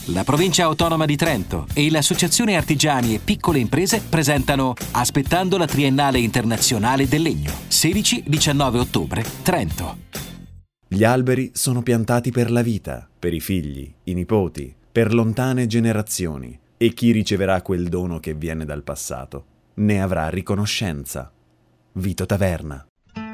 La Provincia Autonoma di Trento e l'Associazione Artigiani e Piccole Imprese presentano Aspettando la Triennale Internazionale del Legno, 16-19 ottobre, Trento. Gli alberi sono piantati per la vita, per i figli, i nipoti, per lontane generazioni, e chi riceverà quel dono che viene dal passato ne avrà riconoscenza. Vito Taverna.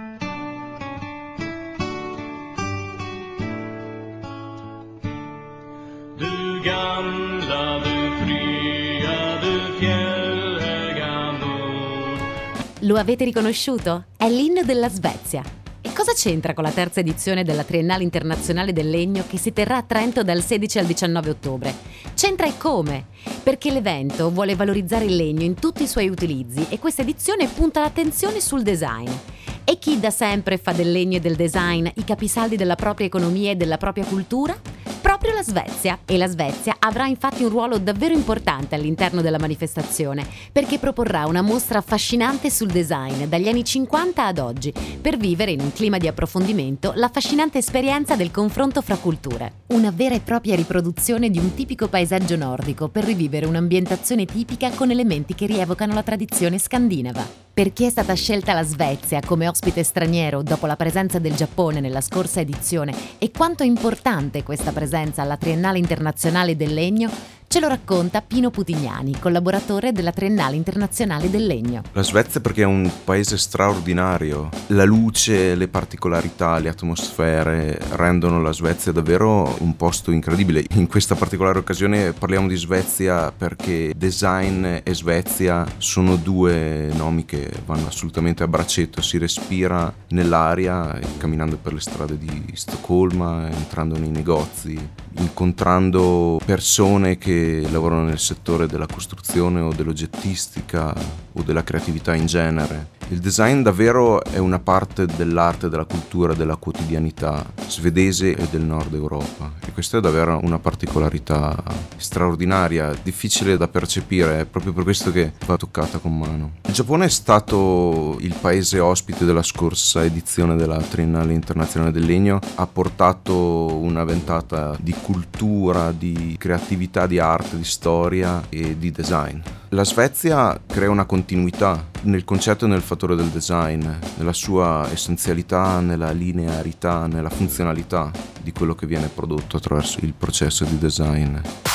Lo avete riconosciuto? È l'inno della Svezia. E cosa c'entra con la terza edizione della Triennale Internazionale del Legno che si terrà a Trento dal 16 al 19 ottobre? C'entra e come? Perché l'evento vuole valorizzare il legno in tutti i suoi utilizzi e questa edizione punta l'attenzione sul design. E chi da sempre fa del legno e del design i capisaldi della propria economia e della propria cultura? Proprio la Svezia. E la Svezia avrà infatti un ruolo davvero importante all'interno della manifestazione, perché proporrà una mostra affascinante sul design dagli anni 50 ad oggi, per vivere in un clima di approfondimento l'affascinante esperienza del confronto fra culture. Una vera e propria riproduzione di un tipico paesaggio nordico per rivivere un'ambientazione tipica con elementi che rievocano la tradizione scandinava. Perché è stata scelta la Svezia come ospite straniero dopo la presenza del Giappone nella scorsa edizione e quanto è importante questa presenza alla Triennale Internazionale del Legno, ce lo racconta Pino Putignani, collaboratore della Triennale Internazionale del Legno. La Svezia perché è un paese straordinario. La luce, le particolarità, le atmosfere rendono la Svezia davvero un posto incredibile. In questa particolare occasione parliamo di Svezia perché design e Svezia sono due nomi che vanno assolutamente a braccetto. Si respira nell'aria camminando per le strade di Stoccolma, entrando nei negozi, incontrando persone che lavorano nel settore della costruzione o dell'oggettistica o della creatività in genere. Il design davvero è una parte dell'arte, della cultura, della quotidianità svedese e del nord Europa, e questa è davvero una particolarità straordinaria, difficile da percepire, è proprio per questo che va toccata con mano. Il Giappone è stato il paese ospite della scorsa edizione della Triennale Internazionale del Legno, ha portato una ventata di cultura, di creatività, di arte, di storia e di design. La Svezia crea una continuità nel concetto e nel fattore del design, nella sua essenzialità, nella linearità, nella funzionalità di quello che viene prodotto attraverso il processo di design.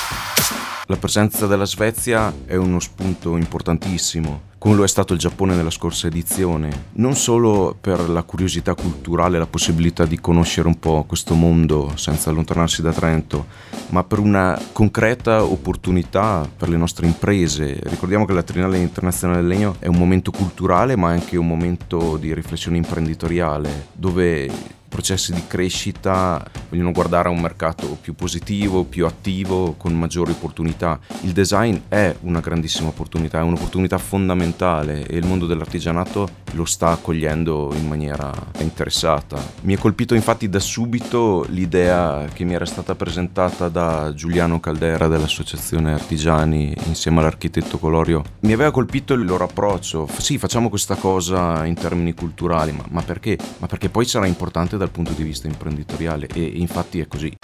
La presenza della Svezia è uno spunto importantissimo, come lo è stato il Giappone nella scorsa edizione, non solo per la curiosità culturale, la possibilità di conoscere un po' questo mondo senza allontanarsi da Trento, ma per una concreta opportunità per le nostre imprese. Ricordiamo che la Triennale Internazionale del Legno è un momento culturale, ma anche un momento di riflessione imprenditoriale, dove processi di crescita vogliono guardare a un mercato più positivo, più attivo, con maggiori opportunità. Il design è una grandissima opportunità, è un'opportunità fondamentale e il mondo dell'artigianato lo sta accogliendo in maniera interessata. Mi ha colpito infatti da subito l'idea che mi era stata presentata da Giuliano Caldera dell'Associazione Artigiani insieme all'architetto Colorio. Mi aveva colpito il loro approccio. Sì, facciamo questa cosa in termini culturali, ma perché? Ma perché poi sarà importante dal punto di vista imprenditoriale, e infatti è così.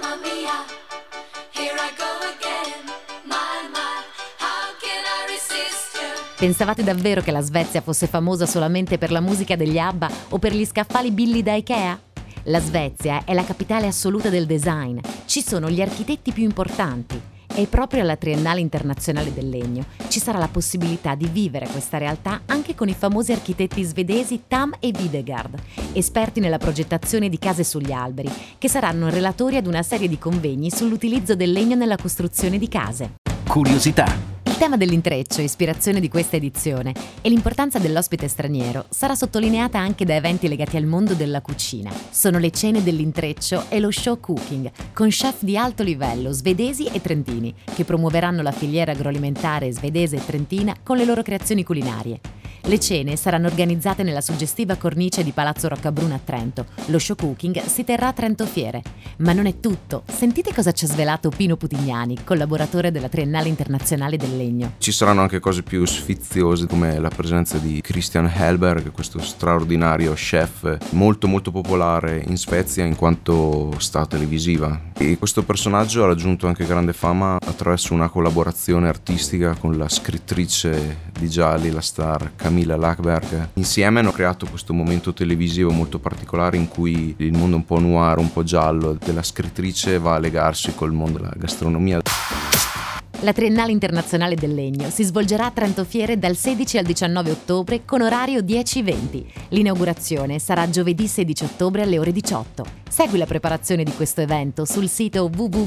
Pensavate davvero che la Svezia fosse famosa solamente per la musica degli ABBA o per gli scaffali Billy da Ikea? La Svezia è la capitale assoluta del design, ci sono gli architetti più importanti. E proprio alla Triennale Internazionale del Legno ci sarà la possibilità di vivere questa realtà anche con i famosi architetti svedesi Tam e Videgard, esperti nella progettazione di case sugli alberi, che saranno relatori ad una serie di convegni sull'utilizzo del legno nella costruzione di case. Curiosità. Il tema dell'intreccio, ispirazione di questa edizione, e l'importanza dell'ospite straniero sarà sottolineata anche da eventi legati al mondo della cucina. Sono le cene dell'intreccio e lo show cooking, con chef di alto livello svedesi e trentini, che promuoveranno la filiera agroalimentare svedese e trentina con le loro creazioni culinarie. Le cene saranno organizzate nella suggestiva cornice di Palazzo Roccabruna a Trento. Lo show cooking si terrà a Trento Fiere. Ma non è tutto. Sentite cosa ci ha svelato Pino Putignani, collaboratore della Triennale Internazionale del Legno. Ci saranno anche cose più sfiziose come la presenza di Christian Helberg, questo straordinario chef molto molto popolare in Svezia in quanto star televisiva. E questo personaggio ha raggiunto anche grande fama attraverso una collaborazione artistica con la scrittrice di gialli, la star Camilla Lackberg. Insieme hanno creato questo momento televisivo molto particolare in cui il mondo un po' noir, un po' giallo della scrittrice va a legarsi col mondo della gastronomia. La Triennale Internazionale del Legno si svolgerà a Trento Fiere dal 16 al 19 ottobre con orario 10-20. L'inaugurazione sarà giovedì 16 ottobre alle ore 18. Segui la preparazione di questo evento sul sito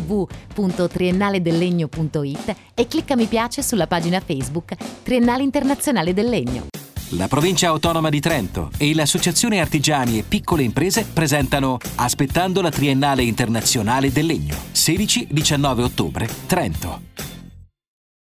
www.triennaledellegno.it e clicca mi piace sulla pagina Facebook Triennale Internazionale del Legno. La Provincia Autonoma di Trento e l'Associazione Artigiani e Piccole Imprese presentano Aspettando la Triennale Internazionale del Legno, 16-19 ottobre, Trento.